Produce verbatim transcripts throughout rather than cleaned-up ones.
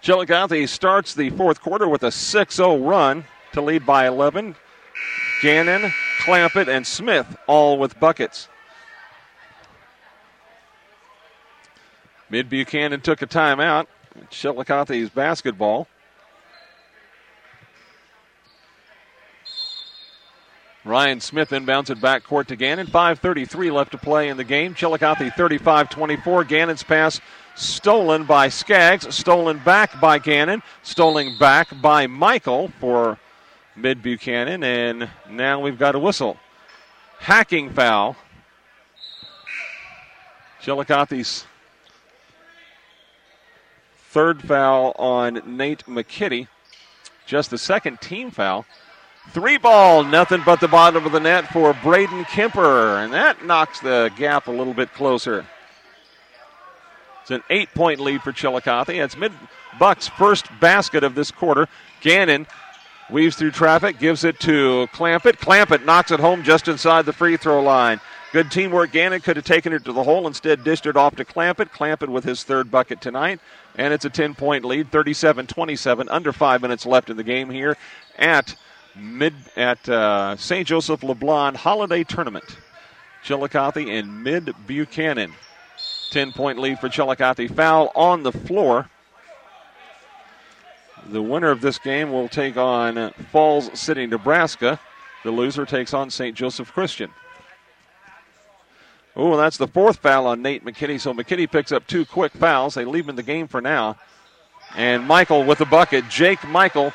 Chillicothe starts the fourth quarter with a six oh run to lead by eleven. Gannon, Clampett, and Smith all with buckets. Mid-Buchanan took a timeout. Chillicothe's basketball. Ryan Smith inbounds it backcourt to Gannon. five thirty-three left to play in the game. Chillicothe thirty-five twenty-four. Gannon's pass stolen by Skaggs. Stolen back by Gannon. Stolen back by Michael for Mid-Buchanan. And now we've got a whistle. Hacking foul. Chillicothe's third foul on Nate McKitty. Just the second team foul. Three ball, nothing but the bottom of the net for Braden Kemper. And that knocks the gap a little bit closer. It's an eight-point lead for Chillicothe. It's Mid-Buck's first basket of this quarter. Gannon weaves through traffic, gives it to Clampett. Clampett knocks it home just inside the free throw line. Good teamwork. Gannon could have taken it to the hole, instead dished it off to Clampett. Clampett with his third bucket tonight. And it's a ten-point lead, thirty-seven twenty-seven, under five minutes left in the game here at mid at uh, Saint Joseph LeBlanc Holiday Tournament. Chillicothe and Mid-Buchanan. ten-point lead for Chillicothe. Foul on the floor. The winner of this game will take on Falls City, Nebraska. The loser takes on Saint Joseph Christian. Oh, that's the fourth foul on Nate McKinney. So McKinney picks up two quick fouls. They leave him in the game for now. And Michael with the bucket. Jake Michael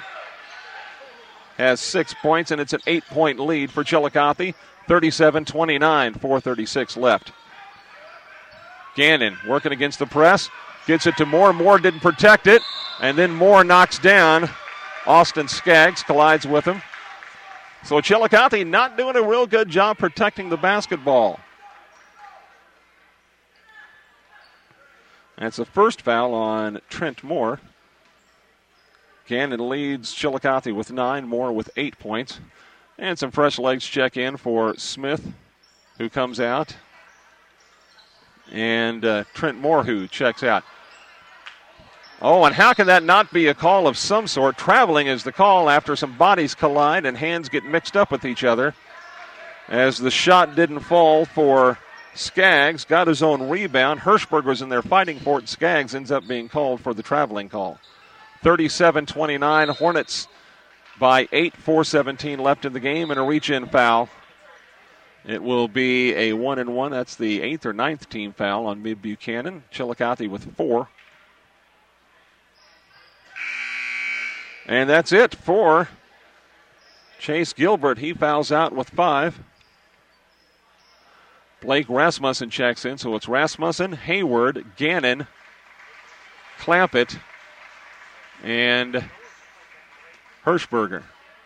has six points, and it's an eight-point lead for Chillicothe. thirty-seven twenty-nine, four thirty-six left. Gannon working against the press. Gets it to Moore. Moore didn't protect it. And then Moore knocks down Austin Skaggs. Collides with him. So Chillicothe not doing a real good job protecting the basketball. That's the first foul on Trent Moore. Gannon leads Chillicothe with nine, Moore with eight points. And some fresh legs check in for Smith, who comes out. And uh, Trent Moore, who checks out. Oh, and how can that not be a call of some sort? Traveling is the call after some bodies collide and hands get mixed up with each other. As the shot didn't fall for Skaggs, got his own rebound. Hirschberg was in there fighting for it. Skaggs ends up being called for the traveling call. thirty-seven twenty-nine, Hornets by eight, four seventeen left in the game, and a reach-in foul. It will be a one and one. That's the eighth or ninth team foul on Mid-Buchanan. Chillicothe with four. And that's it for Chase Gilbert. He fouls out with five. Blake Rasmussen checks in, so it's Rasmussen, Hayward, Gannon, Clampett, and Hirschberger.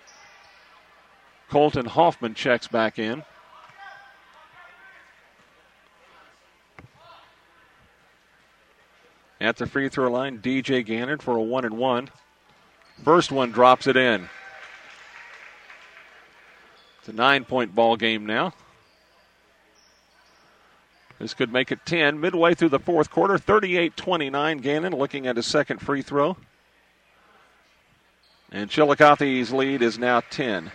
Colton Hoffman checks back in. At the free throw line, D J Gannon for a one and one. First one drops it in. It's a nine-point ball game now. This could make it ten. Midway through the fourth quarter, thirty-eight twenty-nine. Gannon looking at his second free throw. And Chillicothe's lead is now ten.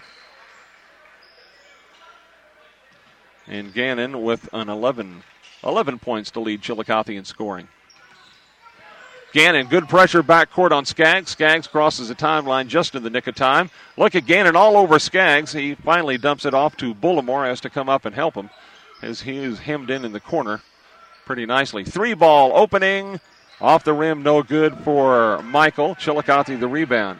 And Gannon with an eleven, eleven points to lead Chillicothe in scoring. Gannon, good pressure backcourt on Skaggs. Skaggs crosses the timeline just in the nick of time. Look at Gannon all over Skaggs. He finally dumps it off to Bullimore, has to come up and help him as he is hemmed in in the corner pretty nicely. Three ball opening. Off the rim, no good for Michael. Chillicothe the rebound.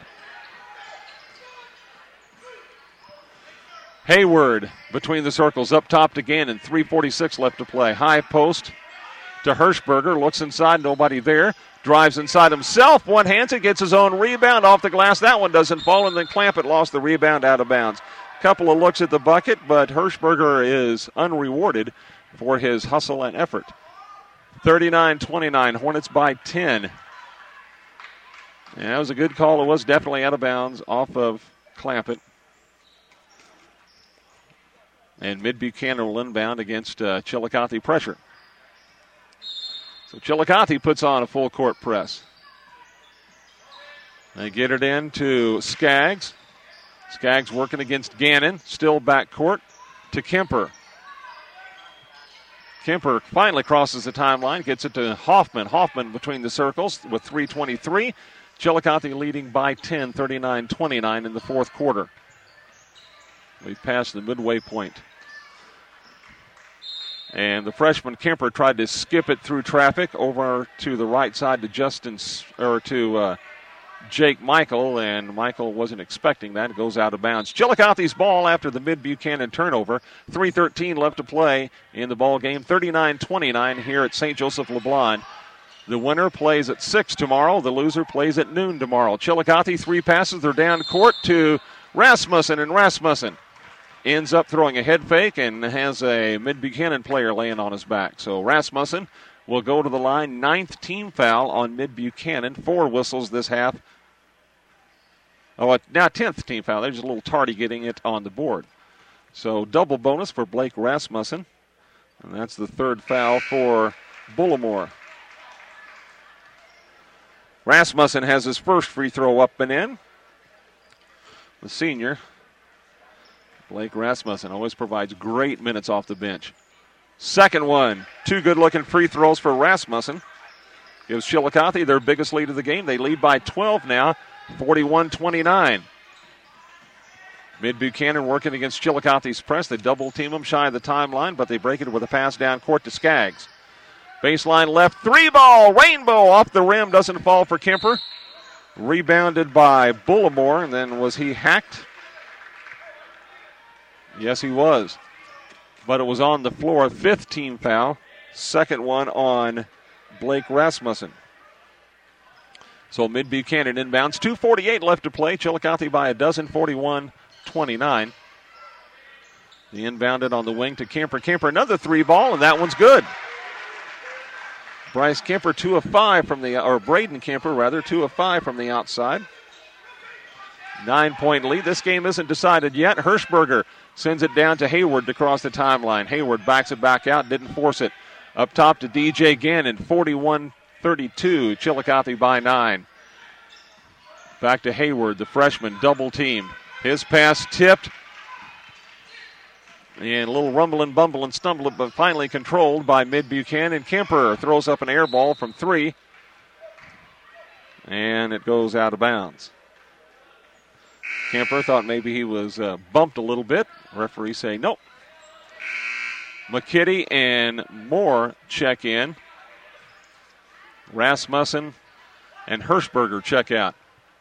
Hayward between the circles, up top to Gannon. three forty-six left to play. High post to Hirschberger. Looks inside, nobody there. Drives inside himself, one-hands it, gets his own rebound off the glass. That one doesn't fall, and then Clampett lost the rebound out of bounds. Couple of looks at the bucket, but Hirschberger is unrewarded for his hustle and effort. thirty-nine twenty-nine, Hornets by ten. Yeah, that was a good call. It was definitely out of bounds off of Clampett. And Mid-Buchanan will inbound against uh, Chillicothe pressure. So Chillicothe puts on a full court press. They get it in to Skaggs. Skaggs working against Gannon. Still back court to Kemper. Kemper finally crosses the timeline, gets it to Hoffman. Hoffman between the circles with three twenty-three. Chillicothe leading by ten, thirty-nine twenty-nine in the fourth quarter. We passed the midway point. And the freshman Kemper tried to skip it through traffic over to the right side to Justin, or to uh, Jake Michael, and Michael wasn't expecting that. It goes out of bounds. Chillicothe's ball after the mid-Buchanan turnover. three thirteen left to play in the ball game. thirty-nine twenty-nine here at Saint Joseph LeBlond. The winner plays at six tomorrow. The loser plays at noon tomorrow. Chillicothe, three passes. They're down court to Rasmussen, and Rasmussen ends up throwing a head fake and has a mid-Buchanan player laying on his back. So Rasmussen will go to the line. Ninth team foul on mid-Buchanan. Four whistles this half. Oh, now tenth team foul. They're just a little tardy getting it on the board. So double bonus for Blake Rasmussen. And that's the third foul for Bullimore. Rasmussen has his first free throw up and in. The senior, Blake Rasmussen, always provides great minutes off the bench. Second one. Two good-looking free throws for Rasmussen. Gives Chillicothe their biggest lead of the game. They lead by twelve now, forty-one twenty-nine. Mid-Buchanan working against Chillicothe's press. They double-team them shy of the timeline, but they break it with a pass down court to Skaggs. Baseline left, three ball, Rainbow off the rim, doesn't fall for Kemper. Rebounded by Bullimore, and then was he hacked? Yes, he was. But it was on the floor. Fifth team foul. Second one on Blake Rasmussen. So mid-Buchanan inbounds. two forty-eight left to play. Chillicothe by a dozen, forty-one twenty-nine. The inbounded on the wing to Kemper. Kemper another three ball, and that one's good. Bryce Kemper, two of five from the, or Braden Kemper rather, two of five from the outside. Nine-point lead. This game isn't decided yet. Hirschberger sends it down to Hayward to cross the timeline. Hayward backs it back out, didn't force it. Up top to D J Gannon, forty-one thirty-two. Chillicothe by nine. Back to Hayward, the freshman, double team. His pass tipped. And a little rumble and bumble and stumble, but finally controlled by mid-Buchanan. Kemper throws up an air ball from three. And it goes out of bounds. Kemper thought maybe he was uh, bumped a little bit. Referees say nope. McKitty and Moore check in. Rasmussen and Hirschberger check out.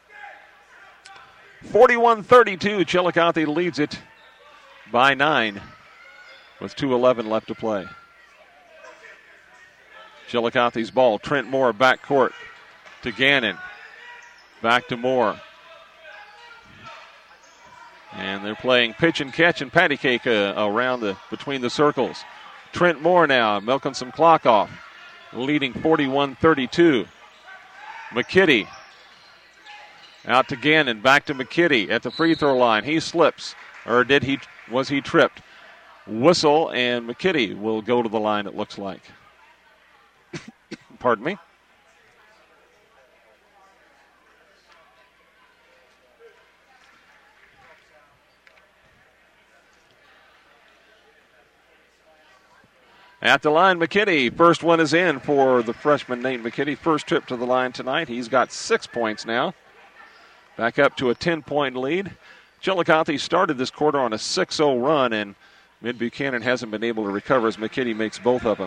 forty-one thirty-two, Chillicothe leads it by nine with two eleven left to play. Chillicothe's ball. Trent Moore back court to Gannon. Back to Moore. And they're playing pitch and catch and patty cake uh, around the between the circles. Trent Moore now milking some clock off, leading forty-one thirty-two. McKitty out to Gannon, back to McKitty at the free throw line. He slips, or did he? Was he tripped? Whistle, and McKitty will go to the line, it looks like. Pardon me. At the line, McKitty. First one is in for the freshman Nate McKitty. First trip to the line tonight. He's got six points now. Back up to a ten-point lead. Chillicothe started this quarter on a six oh run, and mid-Buchanan hasn't been able to recover as McKitty makes both of them.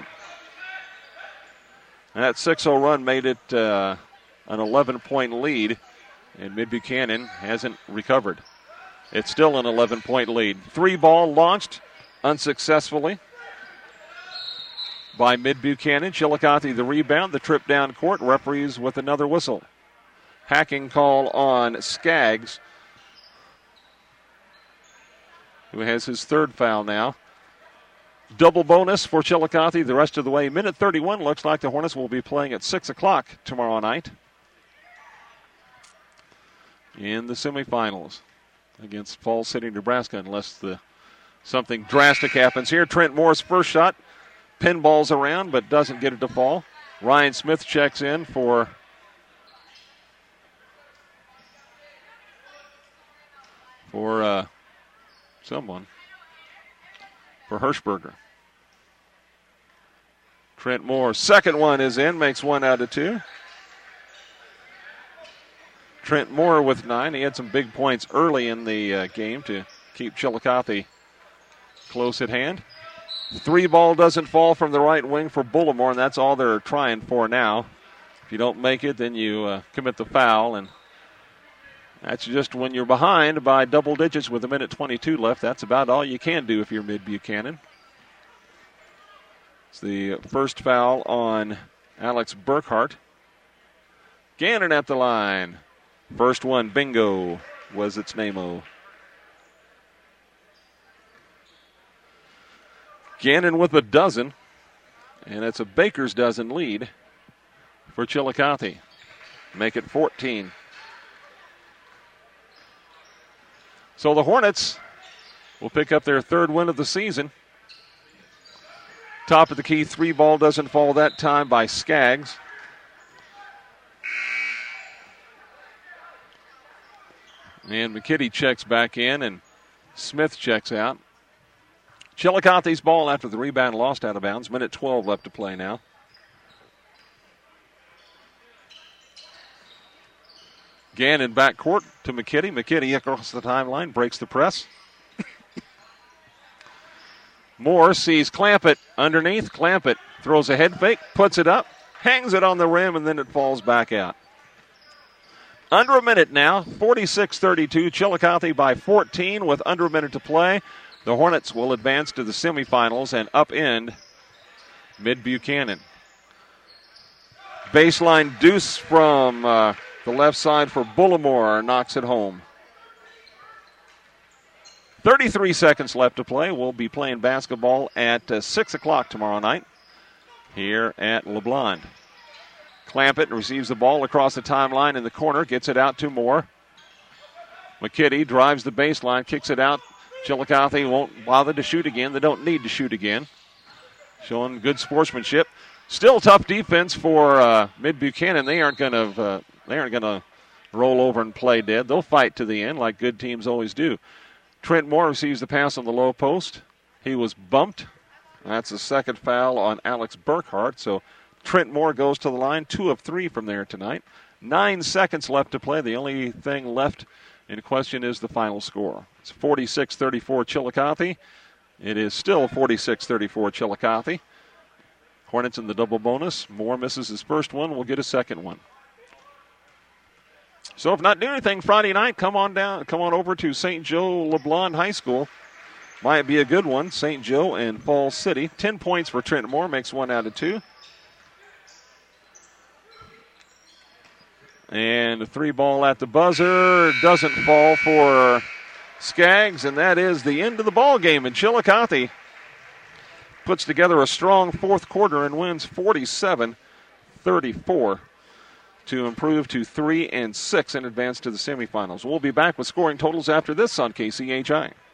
And that six oh run made it uh, an eleven-point lead, and mid-Buchanan hasn't recovered. It's still an eleven-point lead. Three ball launched unsuccessfully by mid-Buchanan. Chillicothe the rebound, the trip down court. Referees with another whistle. Hacking call on Skaggs, who has his third foul now. Double bonus for Chillicothe the rest of the way. Minute thirty-one. Looks like the Hornets will be playing at six o'clock tomorrow night in the semifinals against Falls City, Nebraska, unless the something drastic happens here. Trent Moore's first shot pinballs around but doesn't get it to fall. Ryan Smith checks in for for uh, someone. For Hirschberger. Trent Moore, second one is in, makes one out of two. Trent Moore with nine. He had some big points early in the uh, game to keep Chillicothe close at hand. Three ball doesn't fall from the right wing for Bullimore, and that's all they're trying for now. If you don't make it, then you uh, commit the foul, and that's just when you're behind by double digits with a minute twenty-two left. That's about all you can do if you're Mid-Buchanan. It's the first foul on Alex Burkhart. Gannon at the line. First one, bingo, was its name-o. Gannon with a dozen, and it's a baker's dozen lead for Chillicothe. Make it fourteen. So the Hornets will pick up their third win of the season. Top of the key, three ball doesn't fall that time by Skaggs. And McKitty checks back in, and Smith checks out. Chillicothe's ball after the rebound lost out of bounds. Minute twelve left to play now. Gannon backcourt to McKitty. McKitty across the timeline, breaks the press. Moore sees Clampett underneath. Clampett throws a head fake, puts it up, hangs it on the rim, and then it falls back out. Under a minute now, forty-six thirty-two. Chillicothe by fourteen with under a minute to play. The Hornets will advance to the semifinals and upend Mid-Buchanan. Baseline deuce from uh, the left side for Bullimore knocks it home. thirty-three seconds left to play. We'll be playing basketball at uh, six o'clock tomorrow night here at LeBlond. Clampett receives the ball across the timeline in the corner, gets it out to Moore. McKitty drives the baseline, kicks it out. Chillicothe won't bother to shoot again. They don't need to shoot again. Showing good sportsmanship. Still tough defense for uh, Mid-Buchanan. They aren't going to uh, they aren't going to roll over and play dead. They'll fight to the end like good teams always do. Trent Moore receives the pass on the low post. He was bumped. That's the second foul on Alex Burkhart. So Trent Moore goes to the line, two of three from there tonight. Nine seconds left to play. The only thing left in question is the final score. It's forty-six thirty-four Chillicothe. It is still forty-six thirty-four Chillicothe. Hornets in the double bonus. Moore misses his first one. We'll get a second one. So if not doing anything Friday night, come on down, come on over to Saint Joe LeBlond High School. Might be a good one. Saint Joe and Falls City. Ten points for Trent Moore, makes one out of two. And a three ball at the buzzer. Doesn't fall for Skaggs, and that is the end of the ball game. And Chillicothe puts together a strong fourth quarter and wins forty-seven thirty-four to improve to three and six and advance to the semifinals. We'll be back with scoring totals after this on K C H I.